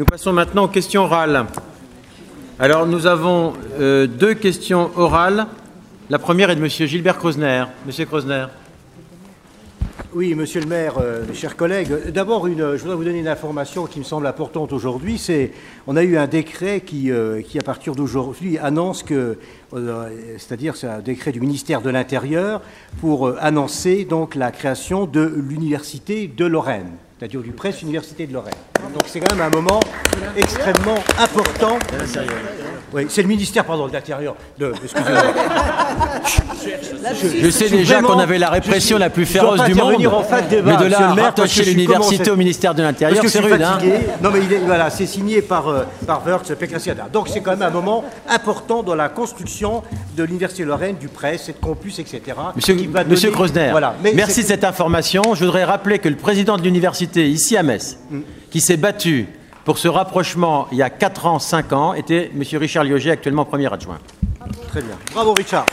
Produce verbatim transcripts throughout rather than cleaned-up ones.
Nous passons maintenant aux questions orales. Alors, nous avons euh, deux questions orales. La première est de M. Gilbert Crosner. Monsieur Crosner. Oui, monsieur le maire, euh, mes chers collègues. D'abord, une, je voudrais vous donner une information qui me semble importante aujourd'hui. C'est, on a eu un décret qui, euh, qui à partir d'aujourd'hui, annonce que, euh, c'est-à-dire c'est un décret du ministère de l'Intérieur pour euh, annoncer donc la création de l'université de Lorraine, c'est-à-dire du Presse Université de Lorraine. Donc c'est quand même un moment extrêmement important. Oui, c'est le ministère, pardon, de l'Intérieur. De, excusez-moi. Je, je sais déjà vraiment, qu'on avait la répression la plus féroce du monde, en fait, débat, mais de là à rattacher l'université cette... au ministère de l'Intérieur, c'est rude. Hein. Non, mais il est, voilà, c'est signé par, euh, par Wörth, Pécressiada. Donc c'est quand même un moment important dans la construction de l'université Lorraine, du Presse, de campus, et cetera. Monsieur, donner... Monsieur Crosner, voilà. Merci c'est... de cette information. Je voudrais rappeler que le président de l'université, ici à Metz, mm. qui s'est battu pour ce rapprochement il y a quatre ans, cinq ans, était M. Richard Lioget, actuellement premier adjoint. Très bien. Bravo Richard.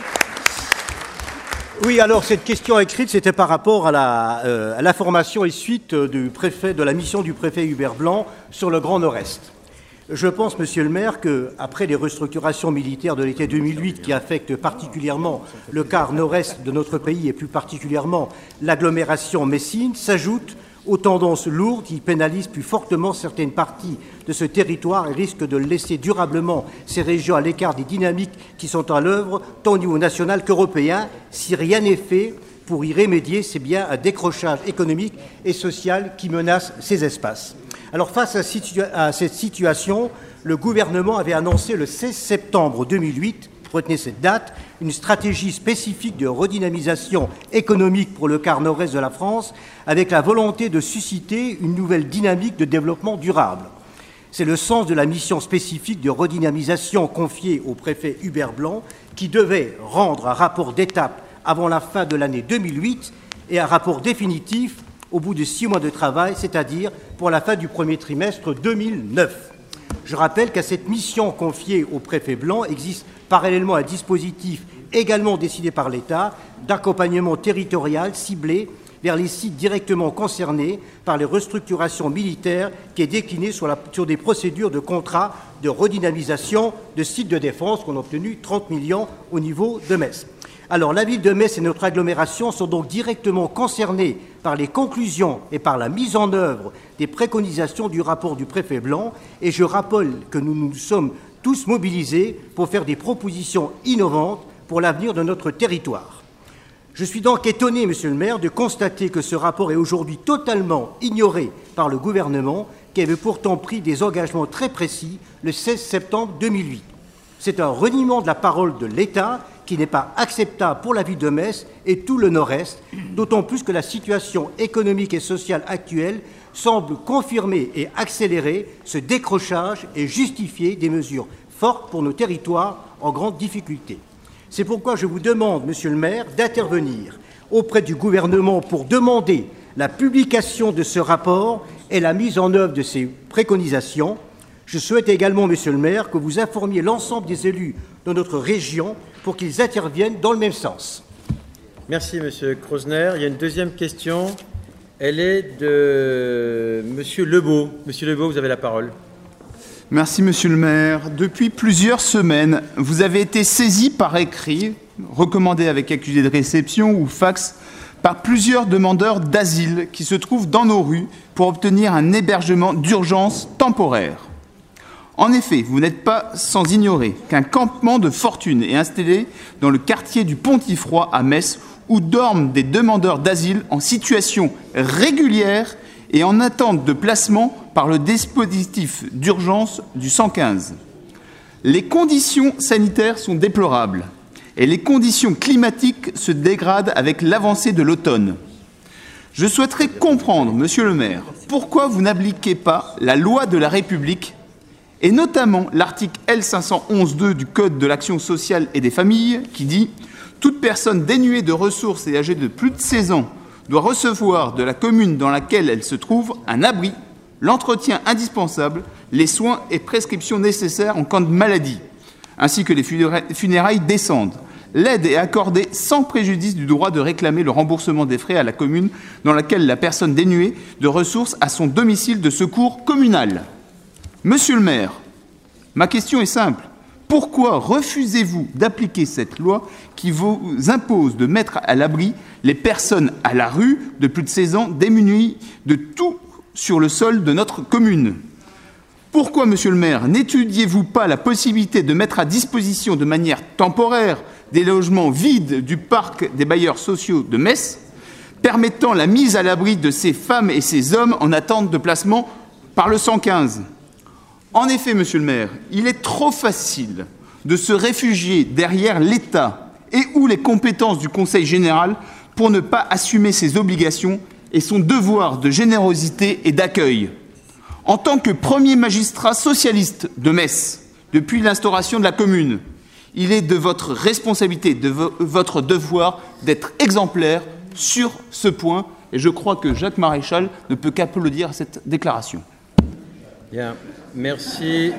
Oui, alors cette question écrite, c'était par rapport à, la, euh, à l'information et suite du préfet, de la mission du préfet Hubert Blanc sur le Grand Nord-Est. Je pense, monsieur le maire, qu'après les restructurations militaires de l'été deux mille huit qui affectent particulièrement le quart nord-est de notre pays et plus particulièrement l'agglomération messine, s'ajoutent aux tendances lourdes qui pénalisent plus fortement certaines parties de ce territoire et risquent de laisser durablement ces régions à l'écart des dynamiques qui sont à l'œuvre, tant au niveau national qu'européen. Si rien n'est fait pour y remédier, c'est bien un décrochage économique et social qui menace ces espaces. Alors, face à, situa- à cette situation, le gouvernement avait annoncé le seize septembre deux mille huit, retenez cette date, une stratégie spécifique de redynamisation économique pour le quart nord-est de la France, avec la volonté de susciter une nouvelle dynamique de développement durable. C'est le sens de la mission spécifique de redynamisation confiée au préfet Hubert Blanc, qui devait rendre un rapport d'étape avant la fin de l'année deux mille huit et un rapport définitif au bout de six mois de travail, c'est-à-dire pour la fin du premier trimestre deux mille neuf. Je rappelle qu'à cette mission confiée au préfet Blanc existe parallèlement un dispositif également décidé par l'État d'accompagnement territorial ciblé vers les sites directement concernés par les restructurations militaires qui est décliné sur, la, sur des procédures de contrat de redynamisation de sites de défense qu'on a obtenu trente millions au niveau de Metz. Alors, la ville de Metz et notre agglomération sont donc directement concernées par les conclusions et par la mise en œuvre des préconisations du rapport du préfet Blanc. Et je rappelle que nous nous sommes tous mobilisés pour faire des propositions innovantes pour l'avenir de notre territoire. Je suis donc étonné, monsieur le maire, de constater que ce rapport est aujourd'hui totalement ignoré par le gouvernement, qui avait pourtant pris des engagements très précis le seize septembre deux mille huit. C'est un reniement de la parole de l'État qui n'est pas acceptable pour la ville de Metz et tout le Nord-Est, d'autant plus que la situation économique et sociale actuelle semble confirmer et accélérer ce décrochage et justifier des mesures fortes pour nos territoires en grande difficulté. C'est pourquoi je vous demande, monsieur le maire, d'intervenir auprès du gouvernement pour demander la publication de ce rapport et la mise en œuvre de ses préconisations. Je souhaite également, monsieur le maire, que vous informiez l'ensemble des élus de notre région pour qu'ils interviennent dans le même sens. Merci, monsieur Crosner. Il y a une deuxième question. Elle est de monsieur Lebeau. Monsieur Lebeau, vous avez la parole. Merci, monsieur le maire. Depuis plusieurs semaines, vous avez été saisi par écrit, recommandé avec accusé de réception ou fax, par plusieurs demandeurs d'asile qui se trouvent dans nos rues pour obtenir un hébergement d'urgence temporaire. En effet, vous n'êtes pas sans ignorer qu'un campement de fortune est installé dans le quartier du Pontifroy à Metz, où dorment des demandeurs d'asile en situation régulière et en attente de placement par le dispositif d'urgence du cent quinze. Les conditions sanitaires sont déplorables et les conditions climatiques se dégradent avec l'avancée de l'automne. Je souhaiterais comprendre, monsieur le maire, pourquoi vous n'appliquez pas la loi de la République et notamment l'article L cinq cent onze deux du Code de l'action sociale et des familles qui dit « Toute personne dénuée de ressources et âgée de plus de seize ans doit recevoir de la commune dans laquelle elle se trouve un abri, l'entretien indispensable, les soins et prescriptions nécessaires en cas de maladie, ainsi que les funérailles décentes. L'aide est accordée sans préjudice du droit de réclamer le remboursement des frais à la commune dans laquelle la personne dénuée de ressources a son domicile de secours communal. » Monsieur le maire, ma question est simple. Pourquoi refusez-vous d'appliquer cette loi qui vous impose de mettre à l'abri les personnes à la rue de plus de seize ans démunies de tout sur le sol de notre commune? Pourquoi, monsieur le maire, n'étudiez-vous pas la possibilité de mettre à disposition de manière temporaire des logements vides du parc des bailleurs sociaux de Metz, permettant la mise à l'abri de ces femmes et ces hommes en attente de placement par le cent quinze? En effet, monsieur le maire, il est trop facile de se réfugier derrière l'État et ou les compétences du Conseil général pour ne pas assumer ses obligations et son devoir de générosité et d'accueil. En tant que premier magistrat socialiste de Metz, depuis l'instauration de la commune, il est de votre responsabilité, de vo- votre devoir d'être exemplaire sur ce point. Et je crois que Jacques Maréchal ne peut qu'applaudir à cette déclaration. Bien, merci.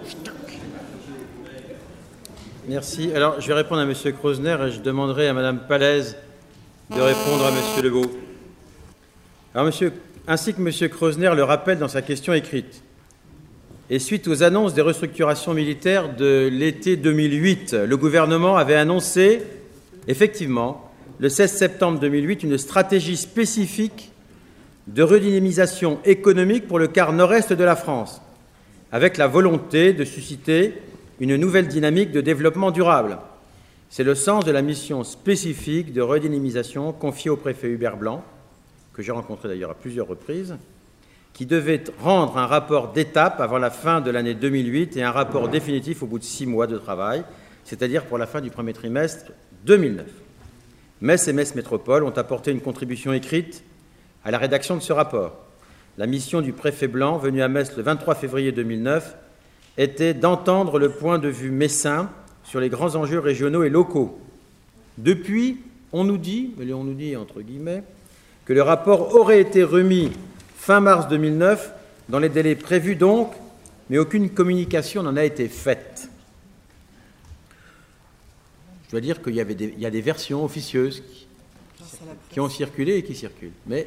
Merci. Alors, je vais répondre à M. Krosner et je demanderai à Mme Palaise de répondre à M. Lebeau. Alors, monsieur, ainsi que M. Krosner le rappelle dans sa question écrite, et suite aux annonces des restructurations militaires de l'été deux mille huit, le gouvernement avait annoncé, effectivement, le seize septembre deux mille huit, une stratégie spécifique de redynamisation économique pour le quart nord-est de la France, avec la volonté de susciter une nouvelle dynamique de développement durable. C'est le sens de la mission spécifique de redynamisation confiée au préfet Hubert Blanc, que j'ai rencontré d'ailleurs à plusieurs reprises, qui devait rendre un rapport d'étape avant la fin de l'année deux mille huit et un rapport définitif au bout de six mois de travail, c'est-à-dire pour la fin du premier trimestre deux mille neuf. Metz et Metz Métropole ont apporté une contribution écrite à la rédaction de ce rapport. La mission du préfet Blanc, venu à Metz le vingt-trois février deux mille neuf, était d'entendre le point de vue messin sur les grands enjeux régionaux et locaux. Depuis, on nous dit, mais on nous dit entre guillemets, que le rapport aurait été remis fin mars deux mille neuf, dans les délais prévus donc, mais aucune communication n'en a été faite. Je dois dire qu'il y avait des, il y a des versions officieuses qui, qui ont circulé et qui circulent. Mais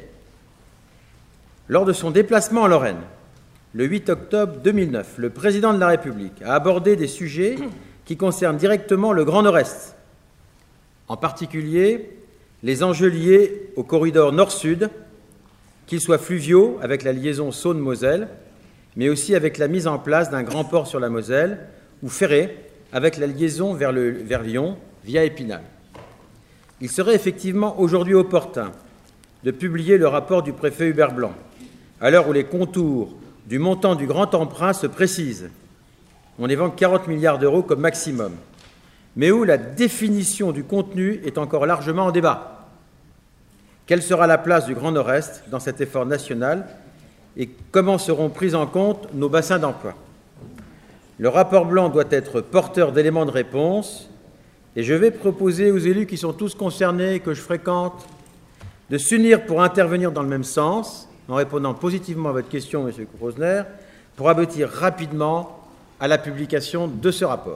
lors de son déplacement en Lorraine, le huit octobre deux mille neuf, le président de la République a abordé des sujets qui concernent directement le Grand Nord-Est, en particulier les enjeux liés au corridor nord-sud, qu'ils soient fluviaux avec la liaison Saône-Moselle, mais aussi avec la mise en place d'un grand port sur la Moselle, ou ferré avec la liaison vers, le, vers Lyon via Épinal. Il serait effectivement aujourd'hui opportun de publier le rapport du préfet Hubert Blanc, à l'heure où les contours du montant du grand emprunt se précisent. On évoque quarante milliards d'euros comme maximum, mais où la définition du contenu est encore largement en débat. Quelle sera la place du Grand Nord-Est dans cet effort national et comment seront pris en compte nos bassins d'emploi? Le rapport Blanc doit être porteur d'éléments de réponse et je vais proposer aux élus qui sont tous concernés et que je fréquente de s'unir pour intervenir dans le même sens, en répondant positivement à votre question, M. Krosner, pour aboutir rapidement à la publication de ce rapport.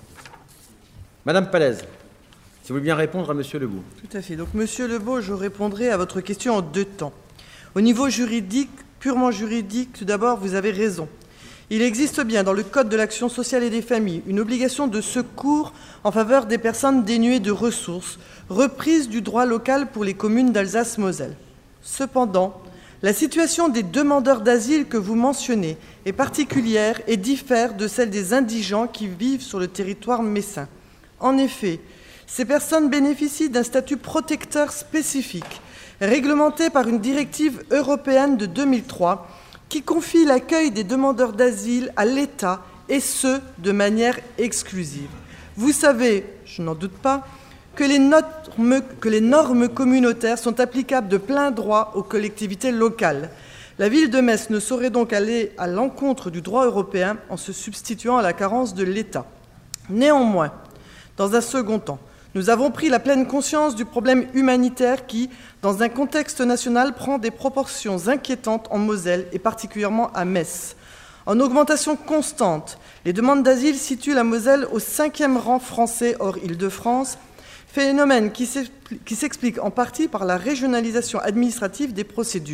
Madame Palaise, si vous voulez bien répondre à M. Lebeau. Tout à fait. Donc, M. Lebeau, je répondrai à votre question en deux temps. Au niveau juridique, purement juridique, tout d'abord, vous avez raison. Il existe bien dans le Code de l'action sociale et des familles une obligation de secours en faveur des personnes dénuées de ressources, reprise du droit local pour les communes d'Alsace-Moselle. Cependant, la situation des demandeurs d'asile que vous mentionnez est particulière et diffère de celle des indigents qui vivent sur le territoire messin. En effet, ces personnes bénéficient d'un statut protecteur spécifique, réglementé par une directive européenne de deux mille trois, qui confie l'accueil des demandeurs d'asile à l'État, et ce, de manière exclusive. Vous savez, je n'en doute pas, que les, normes, que les normes communautaires sont applicables de plein droit aux collectivités locales. La ville de Metz ne saurait donc aller à l'encontre du droit européen en se substituant à la carence de l'État. Néanmoins, dans un second temps, nous avons pris la pleine conscience du problème humanitaire qui, dans un contexte national, prend des proportions inquiétantes en Moselle et particulièrement à Metz. En augmentation constante, les demandes d'asile situent la Moselle au cinquième rang français hors Île-de-France, phénomène qui s'explique en partie par la régionalisation administrative des procédures,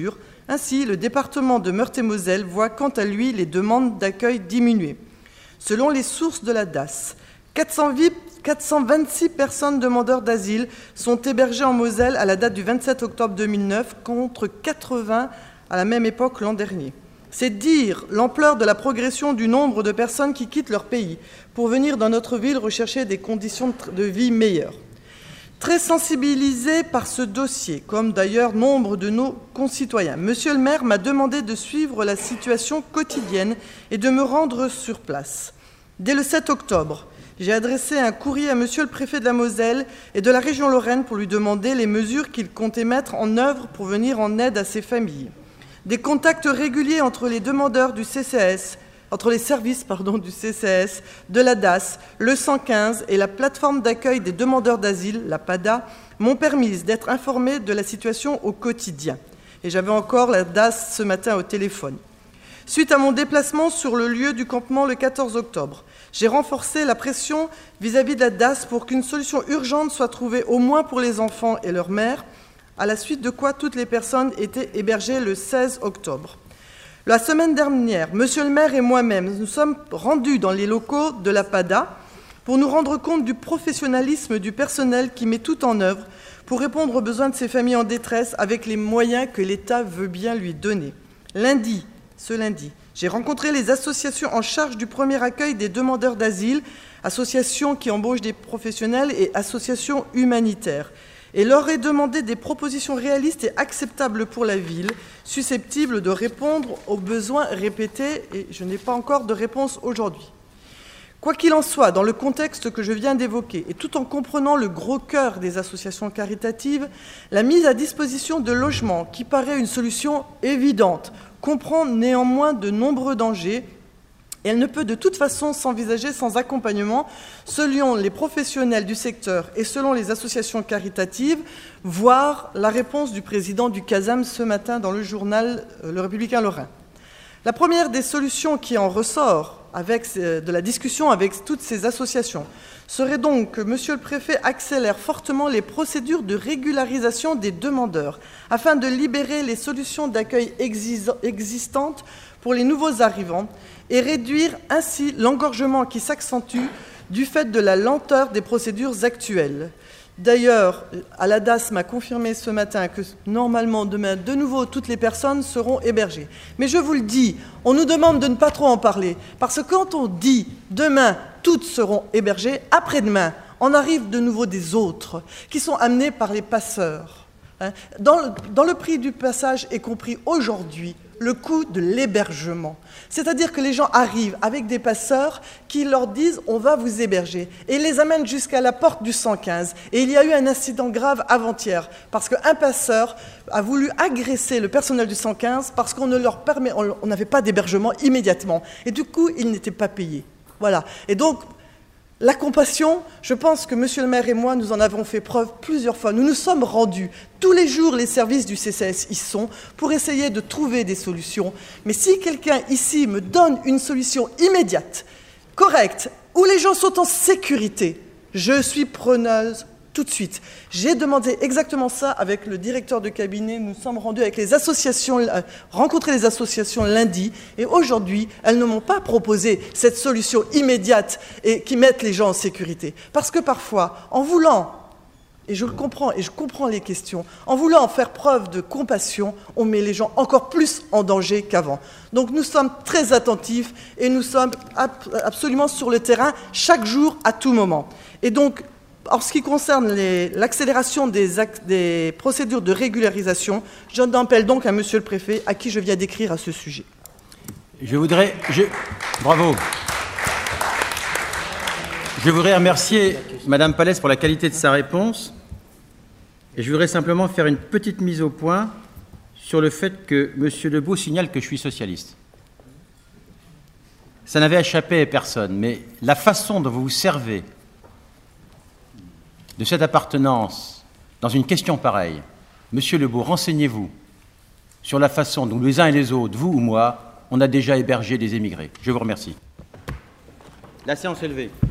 Ainsi, le département de Meurthe-et-Moselle voit quant à lui les demandes d'accueil diminuer. Selon les sources de la D A S, quatre cent vingt-six personnes demandeurs d'asile sont hébergées en Moselle à la date du vingt-sept octobre deux mille neuf, contre quatre-vingts à la même époque l'an dernier. C'est dire l'ampleur de la progression du nombre de personnes qui quittent leur pays pour venir dans notre ville rechercher des conditions de vie meilleures. Très sensibilisé par ce dossier, comme d'ailleurs nombre de nos concitoyens, Monsieur le maire m'a demandé de suivre la situation quotidienne et de me rendre sur place. Dès le sept octobre, j'ai adressé un courrier à Monsieur le préfet de la Moselle et de la région Lorraine pour lui demander les mesures qu'il comptait mettre en œuvre pour venir en aide à ces familles. Des contacts réguliers entre les demandeurs du C C S, entre les services pardon, du C C S, de la D A S, le cent quinze et la plateforme d'accueil des demandeurs d'asile, la P A D A, m'ont permis d'être informé de la situation au quotidien. Et j'avais encore la D A S ce matin au téléphone. Suite à mon déplacement sur le lieu du campement le quatorze octobre, j'ai renforcé la pression vis-à-vis de la D A S pour qu'une solution urgente soit trouvée au moins pour les enfants et leurs mères, à la suite de quoi toutes les personnes étaient hébergées le seize octobre. La semaine dernière, Monsieur le maire et moi-même nous sommes rendus dans les locaux de la P A D A pour nous rendre compte du professionnalisme du personnel qui met tout en œuvre pour répondre aux besoins de ces familles en détresse avec les moyens que l'État veut bien lui donner. Lundi, ce lundi, j'ai rencontré les associations en charge du premier accueil des demandeurs d'asile, associations qui embauchent des professionnels et associations humanitaires, et leur ai demandé des propositions réalistes et acceptables pour la ville, susceptibles de répondre aux besoins répétés, et je n'ai pas encore de réponse aujourd'hui. Quoi qu'il en soit, dans le contexte que je viens d'évoquer, et tout en comprenant le gros cœur des associations caritatives, la mise à disposition de logements, qui paraît une solution évidente, comprend néanmoins de nombreux dangers, et elle ne peut de toute façon s'envisager sans accompagnement, selon les professionnels du secteur et selon les associations caritatives, voire la réponse du président du CASAM ce matin dans le journal Le Républicain Lorrain. La première des solutions qui en ressort avec, de la discussion avec toutes ces associations serait donc que Monsieur le Préfet accélère fortement les procédures de régularisation des demandeurs afin de libérer les solutions d'accueil existantes pour les nouveaux arrivants et réduire ainsi l'engorgement qui s'accentue du fait de la lenteur des procédures actuelles. D'ailleurs, à la D A S m'a confirmé ce matin que normalement demain, de nouveau, toutes les personnes seront hébergées. Mais je vous le dis, on nous demande de ne pas trop en parler, parce que quand on dit demain, toutes seront hébergées, après-demain, on arrive de nouveau des autres qui sont amenés par les passeurs. Dans le, dans le prix du passage est compris aujourd'hui le coût de l'hébergement. C'est-à-dire que les gens arrivent avec des passeurs qui leur disent « on va vous héberger » et ils les amènent jusqu'à la porte du cent quinze. Et il y a eu un incident grave avant-hier parce qu'un passeur a voulu agresser le personnel du cent quinze parce qu'on ne leur permet, on n'avait pas d'hébergement immédiatement. Et du coup, ils n'étaient pas payés. Voilà. Et donc, la compassion, je pense que Monsieur le maire et moi, nous en avons fait preuve plusieurs fois. Nous nous sommes rendus. Tous les jours, les services du C C S y sont pour essayer de trouver des solutions. Mais si quelqu'un ici me donne une solution immédiate, correcte, où les gens sont en sécurité, je suis preneuse tout de suite. J'ai demandé exactement ça avec le directeur de cabinet. Nous sommes rendus avec les associations, euh, rencontrer les associations lundi. Et aujourd'hui, elles ne m'ont pas proposé cette solution immédiate et qui mette les gens en sécurité. Parce que parfois, en voulant, et je le comprends, et je comprends les questions, en voulant faire preuve de compassion, on met les gens encore plus en danger qu'avant. Donc nous sommes très attentifs et nous sommes ab- absolument sur le terrain chaque jour, à tout moment. Et donc, en ce qui concerne les, l'accélération des, actes, des procédures de régularisation, j'en appelle donc à Monsieur le Préfet, à qui je viens d'écrire à ce sujet. Je voudrais... Je, bravo. Je voudrais remercier Madame Pallès pour la qualité de sa réponse. Et je voudrais simplement faire une petite mise au point sur le fait que Monsieur Lebeau signale que je suis socialiste. Ça n'avait échappé à personne, mais la façon dont vous vous servez de cette appartenance dans une question pareille, Monsieur Lebeau, renseignez-vous sur la façon dont les uns et les autres, vous ou moi, on a déjà hébergé des émigrés. Je vous remercie. La séance est levée.